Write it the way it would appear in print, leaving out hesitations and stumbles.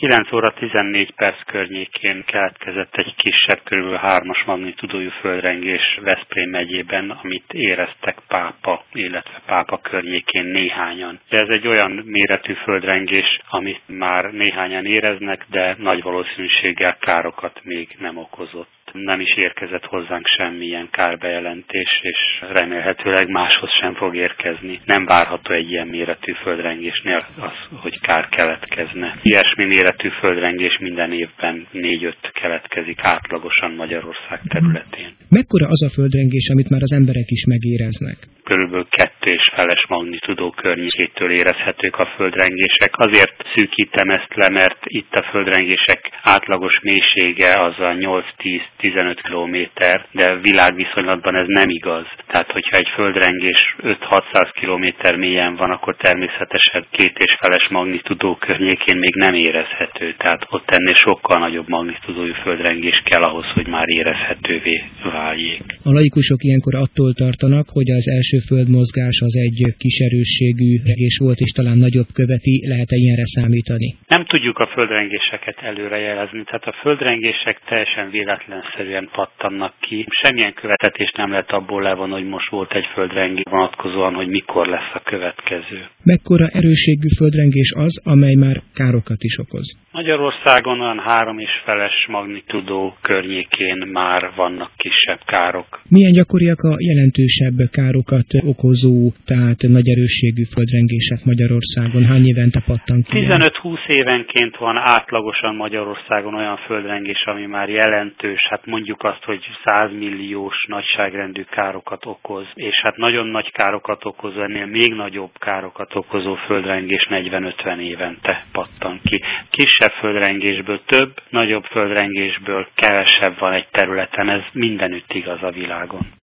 9 óra 14 perc környékén keletkezett egy kisebb, kb. 3-as magnitúdójú földrengés Veszprém megyében, amit éreztek Pápa, illetve Pápa környékén néhányan. De ez egy olyan méretű földrengés, amit már néhányan éreznek, de nagy valószínűséggel károkat még nem okozott. Nem is érkezett hozzánk semmilyen kárbejelentés, és remélhetőleg máshoz sem fog érkezni. Nem várható egy ilyen méretű földrengésnél az, hogy kár keletkezne. Ilyesmi méretű földrengés minden évben 4-5 keletkezik átlagosan Magyarország területén. Mekkora az a földrengés, amit már az emberek is megéreznek? Körülbelül 2,5 magnitúdó környékétől érezhetők a földrengések. Azért szűkítem ezt le, mert itt a földrengések átlagos mélysége az a 8-10-15 kilométer, de világviszonylatban ez nem igaz. Tehát, hogyha egy földrengés 5-600 kilométer mélyen van, akkor természetesen 2,5 magnitúdó környékén még nem érezhető. Tehát ott ennél sokkal nagyobb magnitúdójú földrengés kell ahhoz, hogy már érezhetővé váljék. A laikusok ilyenkor attól tartanak, hogy az első földmozgás az egy kis erősségű regés volt, és talán nagyobb követi, lehet-e ilyenre számítani? Nem tudjuk a földrengéseket előrejelezni, tehát a földrengések teljesen véletlenszerűen pattannak ki. Semmilyen követetést nem lehet abból levonni, hogy most volt egy földrengés vonatkozóan, hogy mikor lesz a következő. Mekkora erősségű földrengés az, amely már károkat is okoz? Magyarországon olyan 3,5 magnitúdó környékén már vannak kisebb károk. Milyen gyakoriak a jelentősebb károkat okozó, tehát nagy erősségű földrengések Magyarországon? Hány évente pattan ki? 15-20 évenként van átlagosan Magyarországon olyan földrengés, ami már jelentős, hát mondjuk azt, hogy 100 milliós nagyságrendű károkat okoz, és hát nagyon nagy károkat okozó, ennél még nagyobb károkat okozó földrengés 40-50 évente pattan ki. Kisebb földrengésből több, nagyobb földrengésből kevesebb van egy területen, ez mindenütt igaz a világon.